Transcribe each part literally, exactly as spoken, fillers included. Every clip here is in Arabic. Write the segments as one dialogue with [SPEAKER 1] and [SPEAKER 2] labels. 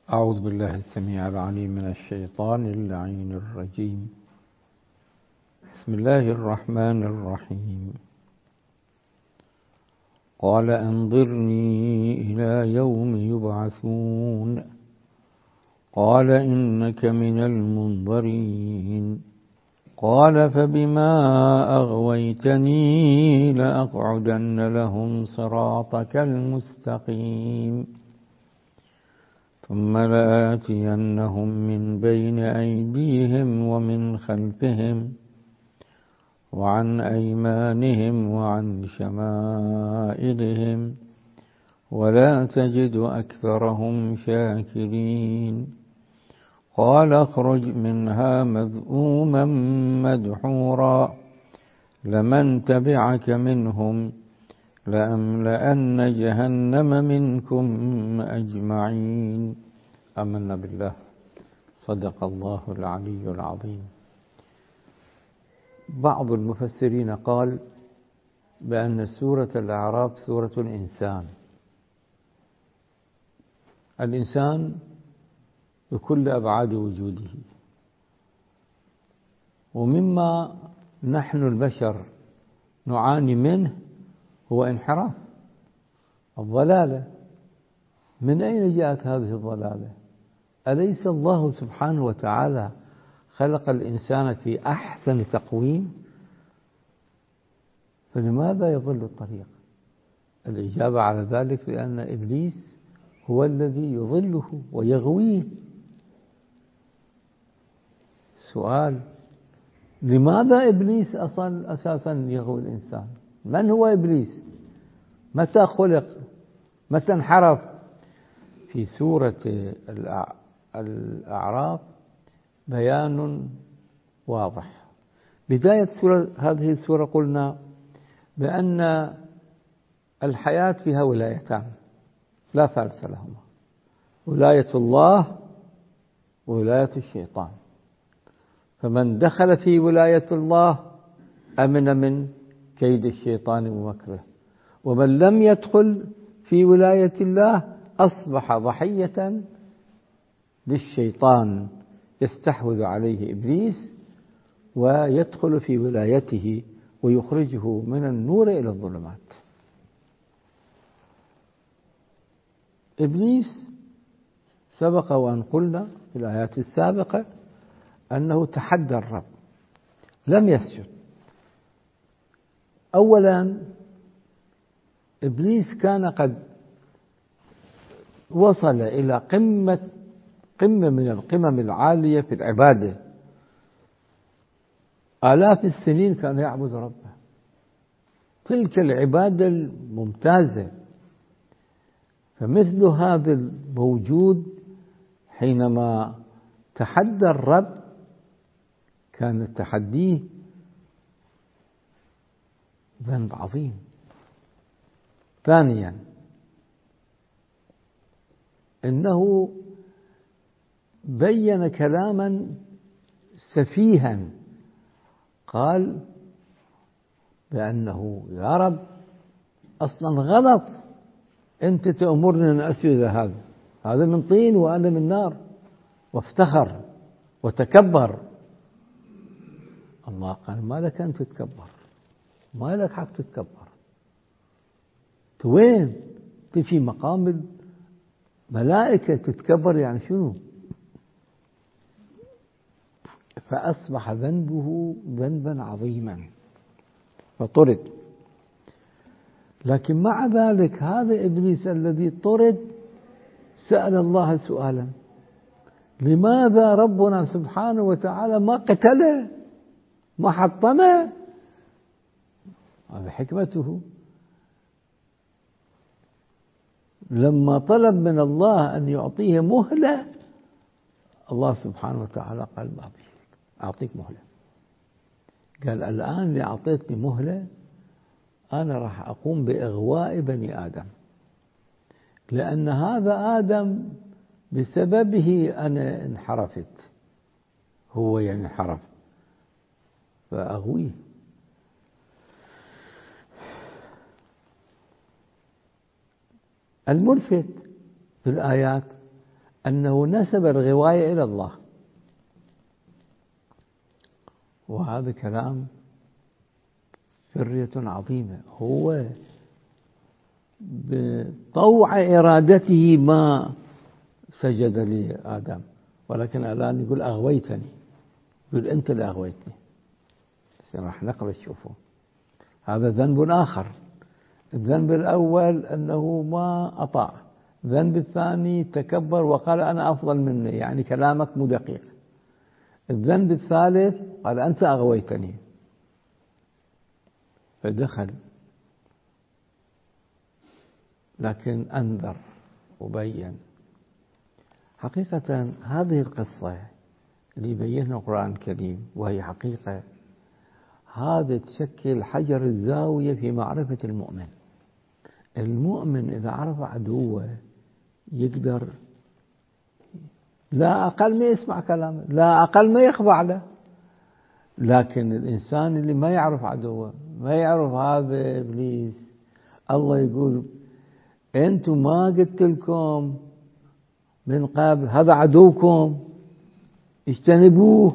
[SPEAKER 1] أعوذ بالله السميع العليم من الشيطان اللعين الرجيم. بسم الله الرحمن الرحيم. قال أنظرني إلى يوم يبعثون قال إنك من المنظرين قال فبما أغويتني لأقعدن لهم صراطك المستقيم ثم لآتينهم من بين أيديهم ومن خلفهم وعن أيمانهم وعن شمائلهم ولا تجد أكثرهم شاكرين قال اخرج منها مذءوما مدحورا لمن تبعك منهم لأملأن جهنم منكم أجمعين. آمنا بالله. صدق الله العلي العظيم. بعض المفسرين قال بأن سورة الأعراف سورة الإنسان، الإنسان بكل أبعاد وجوده، ومما نحن البشر نعاني منه هو انحراف الضلالة. من أين جاءت هذه الضلالة؟ أليس الله سبحانه وتعالى خلق الإنسان في أحسن تقويم؟ فلماذا يضل الطريق؟ الإجابة على ذلك بأن إبليس هو الذي يضله ويغويه. سؤال: لماذا إبليس أصل أساسا يغوي الإنسان؟ من هو إبليس؟ متى خلق؟ متى انحرف؟ في سورة الأعراف بيان واضح. بداية سورة هذه السورة قلنا بأن الحياة فيها ولايتان لا ثالث لهما: ولاية الله وولاية الشيطان. فمن دخل في ولاية الله أمن من كيد الشيطان ومكره، ومن لم يدخل في ولاية الله أصبح ضحية للشيطان يستحوذ عليه إبليس ويدخل في ولايته ويخرجه من النور إلى الظلمات. إبليس سبق وأن قلنا في الآيات السابقة أنه تحدى الرب، لم يسجد. أولا إبليس كان قد وصل إلى قمة قمة من القمم العالية في العبادة، آلاف السنين كان يعبد ربه، تلك العبادة الممتازة. فمثل هذا الموجود حينما تحدى الرب كان تحديه ذنب عظيم. ثانيا إنه بين كلاما سفيها، قال بأنه يا رب أصلا غلط أنت تأمرني أن أسجد لهذا، هذا من طين وأنا من نار، وافتخر وتكبر. الله قال ما لك أن تتكبر، ما لك حق تتكبر، وين في مقام الملائكة تتكبر؟ يعني شنو؟ فأصبح ذنبه ذنبا عظيما فطرد. لكن مع ذلك هذا إبليس الذي طرد سأل الله سؤالا: لماذا ربنا سبحانه وتعالى ما قتله ما حطمه؟ هذا حكمته. لما طلب من الله أن يعطيه مهلة، الله سبحانه وتعالى قال ما أبيك، أعطيك مهلة. قال الآن اللي أعطيتني مهلة أنا راح أقوم بإغواء بني آدم، لأن هذا آدم بسببه أنا انحرفت، هو ينحرف، فأغويه. الملفت في الآيات أنه نسب الغواية إلى الله، وهذا كلام فرية عظيمة. هو بطوع إرادته ما سجد لآدم، ولكن الآن يقول أغويتني، يقول أنت اللي أغويتني. راح نقرأ تشوفوا هذا ذنب آخر. الذنب الأول أنه ما أطاع، الذنب الثاني تكبر وقال أنا أفضل مني، يعني كلامك مو دقيق. الذنب الثالث قال أنت أغويتني، فدخل. لكن أنذر وبين. حقيقة هذه القصة اللي يبينها القرآن الكريم وهي حقيقة، هذا تشكل حجر الزاوية في معرفة المؤمن. المؤمن إذا عرف عدوه يقدر لا أقل ما يسمع كلامه، لا أقل ما يخضع له. لكن الإنسان اللي ما يعرف عدوه، ما يعرف هذا إبليس، الله يقول أنتم ما قلت لكم من قبل هذا عدوكم اجتنبوه.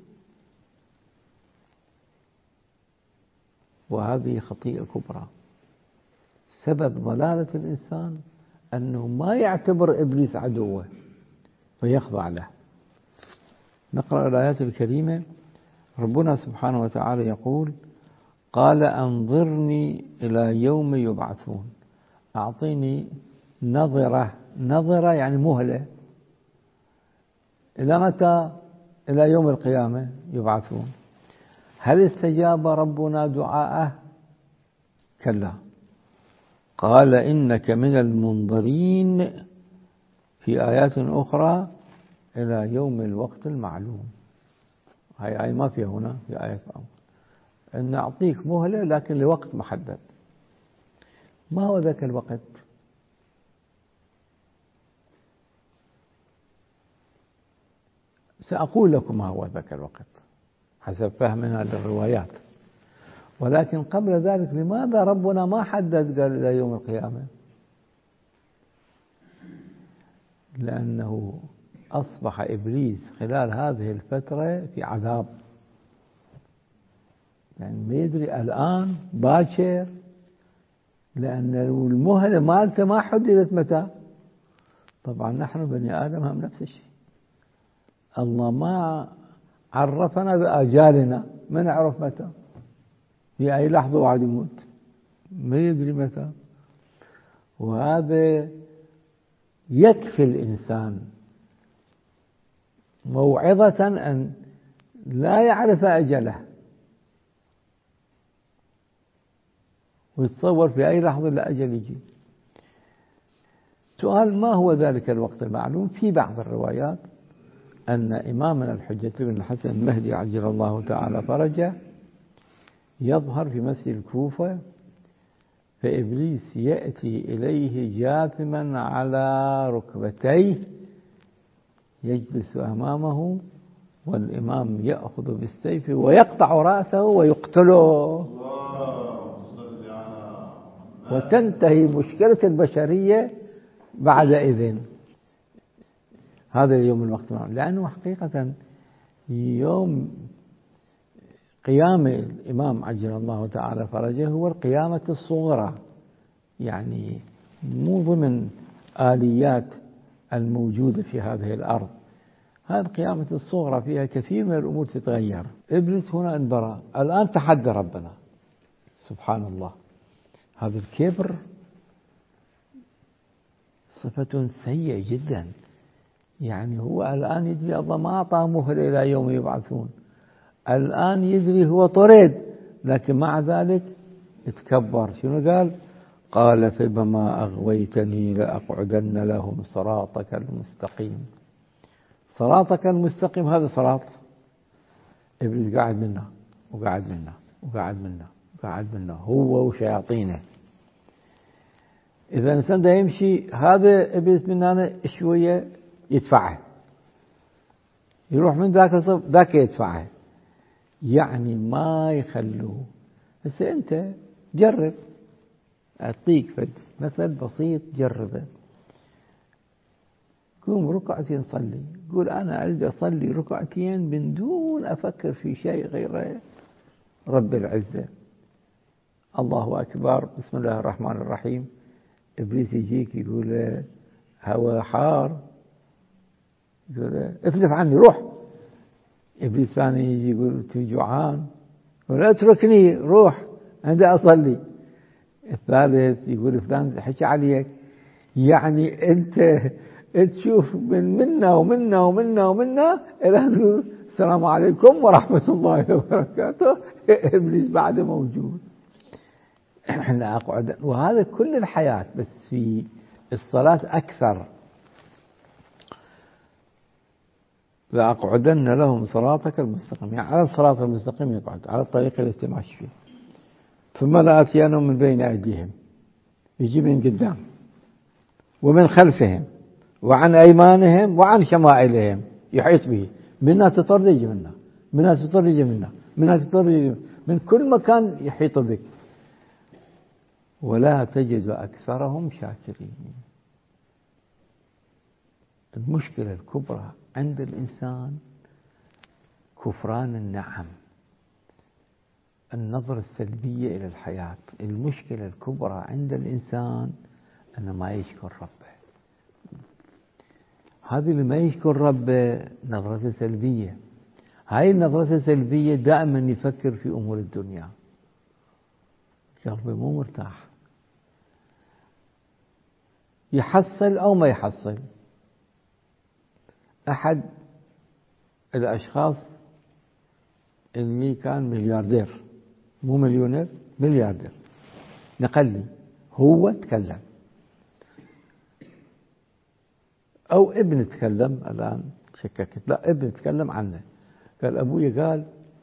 [SPEAKER 1] وهذه خطيئة كبرى. سبب ضلالة الإنسان أنه ما يعتبر إبليس عدوه فيخضع له. نقرأ الآيات الكريمة. ربنا سبحانه وتعالى يقول قال أنظرني إلى يوم يبعثون. أعطيني نظرة، نظرة يعني مهلة. إلى متى؟ إلى يوم القيامة يبعثون. هل استجاب ربنا دعاءه؟ كلا. قال إنك من المنظرين في آيات أخرى إلى يوم الوقت المعلوم. هاي آية ما فيها هنا، في آية أخرى أن أعطيك مهلة لكن لوقت محدد. ما هو ذاك الوقت؟ سأقول لكم ما هو ذاك الوقت حسب فهمنا للروايات، ولكن قبل ذلك لماذا ربنا ما حدد قال إلى يوم القيامة؟ لأنه أصبح إبليس خلال هذه الفترة في عذاب، يعني ما يدري الآن باكر، لأن المهلة مالته ما حددت متى. طبعا نحن بني آدم هم نفس الشيء، الله ما عرفنا بآجالنا، ما نعرف متى، في أي لحظة واحد يموت ما يدري متى. وهذا يكفي الإنسان موعظة أن لا يعرف أجله، ويتصور في أي لحظة الأجل يجي. سؤال ما هو ذلك الوقت المعلوم؟ في بعض الروايات أن إمامنا الحجة بن الحسن المهدي عجل الله تعالى فرجه يظهر في مسجد الكوفة، فإبليس يأتي إليه جاثما على ركبتيه يجلس أمامه، والإمام يأخذ بالسيف ويقطع رأسه ويقتله، وتنتهي مشكلة البشرية بعد إذن. هذا اليوم الوقت معلوم، لأنه حقيقة يوم قيامة الإمام عجل الله تعالى فرجه هو القيامة الصغرى، يعني مو ضمن آليات الموجودة في هذه الأرض. هذه القيامة الصغرى فيها كثير من الأمور تتغير. إبليس هنا انبرى، الآن تحدى ربنا سبحان الله. هذا الكبر صفة سيئة جدا، يعني هو الآن يدري الله ما أعطاه مهلة إلى يوم يبعثون، الآن يدري هو طرد، لكن مع ذلك اتكبر. شنو قال؟ قال فبما أغويتني لأقعدن لهم صراطك المستقيم. صراطك المستقيم هذا صراط إبليس قاعد منا وقاعد منا وقاعد منا وقاعد منا هو وشياطينه. إذا الإنسان ده يمشي هذا إبليس من هنا شوية يدفعه، يروح من ذاك الصف ذاك يدفعه، يعني ما يخلوه. بس أنت جرب، أعطيك فد مثل بسيط جربه. قوم ركعتين صلي. يقول أنا أريد أصلي ركعتين من دون أفكر في شيء غير رب العزة. الله أكبر، بسم الله الرحمن الرحيم. إبليس يجيك يقول هوا حار، يقول افلف عني روح. إبليس ثاني يجي يقول جوعان، يقول اتركني روح عندي أصلي. الثالث يقول فلان حكي عليك، يعني أنت تشوف من منا ومنا ومنا ومنا إلى تقول السلام عليكم ورحمة الله وبركاته. إبليس بعده موجود. احنا أقعد، وهذا كل الحياة، بس في الصلاة أكثر. لأقعدن لهم صراطك المستقيم، يعني على الصراط المستقيم يقعد، على الطريق التي ماشي فيه. ثم لآتينهم من بين أيديهم، يجي من قدام ومن خلفهم وعن أيمانهم وعن شمائلهم، يحيط به. منها تطرد يجي منها، منها تطرد يجي منها، منها تطرد يجي منها، من كل مكان يحيط بك. ولا تجد أكثرهم شاكرين. المشكلة الكبرى عند الإنسان كفران النعم، النظرة السلبية إلى الحياة. المشكلة الكبرى عند الإنسان أنه ما يشكر ربه. هذا اللي ما يشكر ربه نظرة سلبية. هاي النظرة السلبية دائما يفكر في أمور الدنيا، قلبه مو مرتاح، يحصل أو ما يحصل. أحد الأشخاص اللي كان ملياردير، مو مليونير، ملياردير، نقل لي هو تكلم أو ابن تكلم، الآن شككت، لا ابن تكلم عنه. قال أبوي قال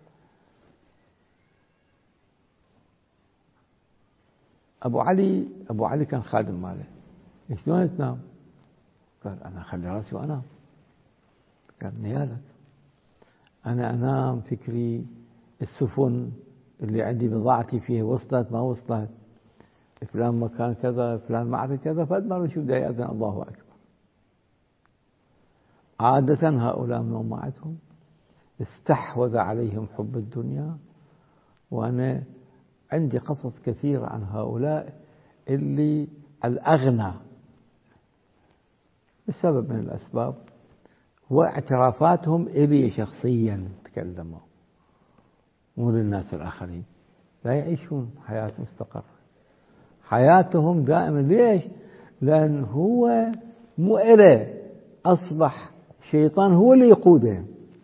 [SPEAKER 1] أبو علي أبو علي كان خادم ماله، شلون تنام؟ قال أنا أخلي راسي وأنام. قال نيالك، أنا أنام فكري السفن اللي عندي بضاعتي فيها وصلت ما وصلت، فلان مكان كذا، فلان معركة كذا، فأدمر شو بدي أذن. الله أكبر. عادة هؤلاء من معتهم استحوذ عليهم حب الدنيا. وأنا عندي قصص كثيرة عن هؤلاء اللي الأغنى بسبب من الأسباب، واعترافاتهم إلي شخصيا تكلموا، مو للناس الآخرين. لا يعيشون حياة مستقرة، حياتهم دائما. ليش؟ لأن هو مو إله، أصبح شيطان هو اللي يقوده.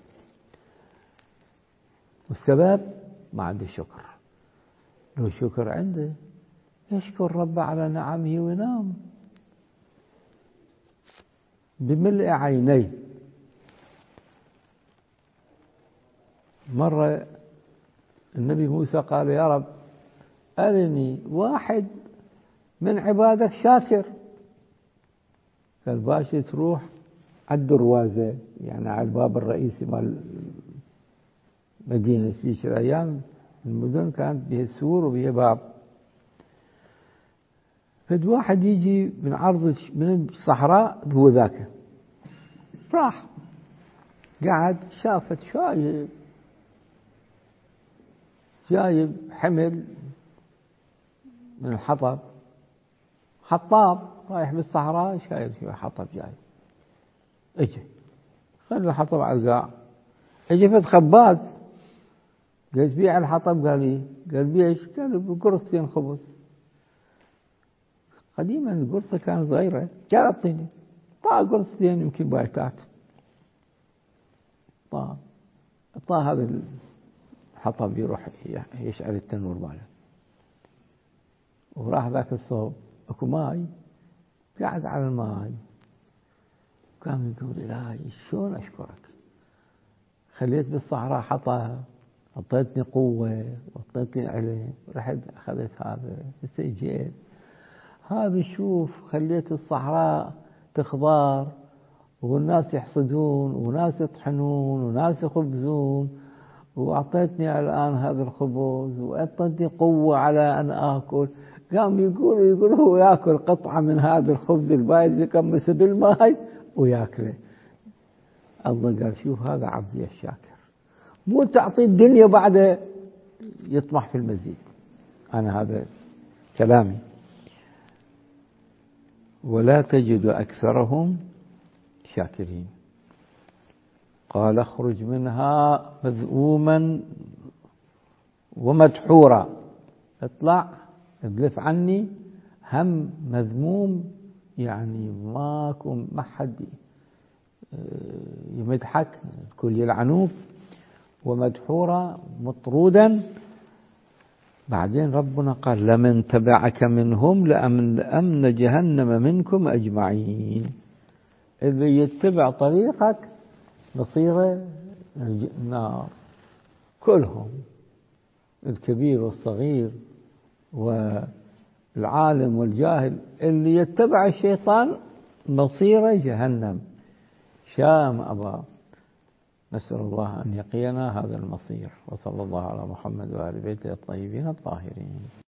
[SPEAKER 1] والسبب ما عنده شكر. لو شكر عنده يشكر ربه على نعمه وينام بملء عينيه. مرة النبي موسى قال يا رب أرني واحد من عبادك شاكر. قال باشا تروح على الدروازة، يعني على الباب الرئيسي مال مدينة في أيام المدن كانت بها سور وبها باب. فد واحد يجي من عرض من الصحراء هو ذاك، راح قعد شافت شايب جايب حمل من الحطب، حطاب رايح بالصحراء شايل شوية حطب جاي. اجي خلي الحطب على القاع. اجي فد خباز قال بيع الحطب، قال لي قال بيعش، قال بقرصتين خبز. قديما القرصة كانت صغيرة، قال اعطيني، طاع قرصتين يمكن بايتات، طاع طاع هذا الحطب يروح يشعل التنور ماله. وراح ذاك الصوب اكو ماي، قاعد على الماي قام يقول إلهي شلون أشكرك، خليت بالصحراء حطها، أعطيتني قوة وأعطيتني علم، رحت أخذت هذا، هسه جيت هذا شوف خليت الصحراء تخضار والناس يحصدون وناس يطحنون وناس يخبزون، وأعطيتني الآن هذا الخبز وأعطيتني قوة على أن آكل. قام يقول يقول هو ياكل قطعة من هذا الخبز البايد يقمسه بالماء وياكله. الله قال شوف هذا عبدي الشاكر، مو تعطي الدنيا بعد يطمح في المزيد. أنا هذا كلامي. ولا تجد أكثرهم شاكرين. قال اخرج منها مذءوما ومدحورا، اطلع ادلف عني، هم مذموم يعني ماكو ما حد يمدحك، الكل يلعنوك، ومدحورا مطرودا. بعدين ربنا قال لمن تبعك منهم لأمن, لأمن جهنم منكم أجمعين. اللي يتبع طريقك مصيره النار كلهم، الكبير والصغير والعالم والجاهل. اللي يتبع الشيطان مصيره جهنم شاء ما أبى. نسأل الله أن يقينا هذا المصير. وصلى الله على محمد وآل بيته الطيبين الطاهرين.